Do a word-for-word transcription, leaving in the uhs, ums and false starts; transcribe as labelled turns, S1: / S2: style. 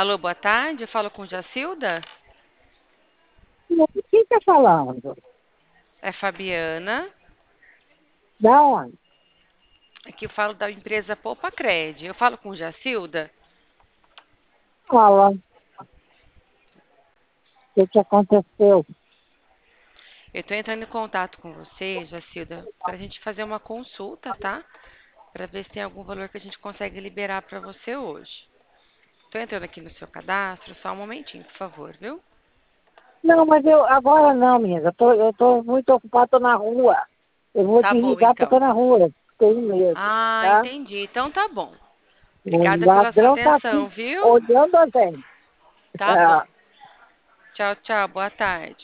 S1: Alô, boa tarde. Eu falo com Jacilda.
S2: Quem está falando?
S1: É Fabiana.
S2: Da onde?
S1: Aqui eu falo da empresa Poupa Cred. Eu falo com Jacilda.
S2: Fala, o que, que aconteceu?
S1: Eu estou entrando em contato com você, Jacilda, para a gente fazer uma consulta, tá? Para ver se tem algum valor que a gente consegue liberar para você hoje. Estou entrando aqui no seu cadastro. Só um momentinho, por favor, viu?
S2: Não, mas eu agora não, minha. Eu tô, eu tô muito ocupado, tô na rua. Eu vou
S1: Tá bom,
S2: desligar porque eu tô
S1: então.
S2: na rua. Tenho medo,
S1: Ah,
S2: tá?
S1: entendi. Então tá bom.
S2: O
S1: Obrigada pela sua
S2: ladrão tá aqui
S1: atenção, viu?
S2: olhando a gente.
S1: Tá bom. Tchau, tchau. Boa tarde.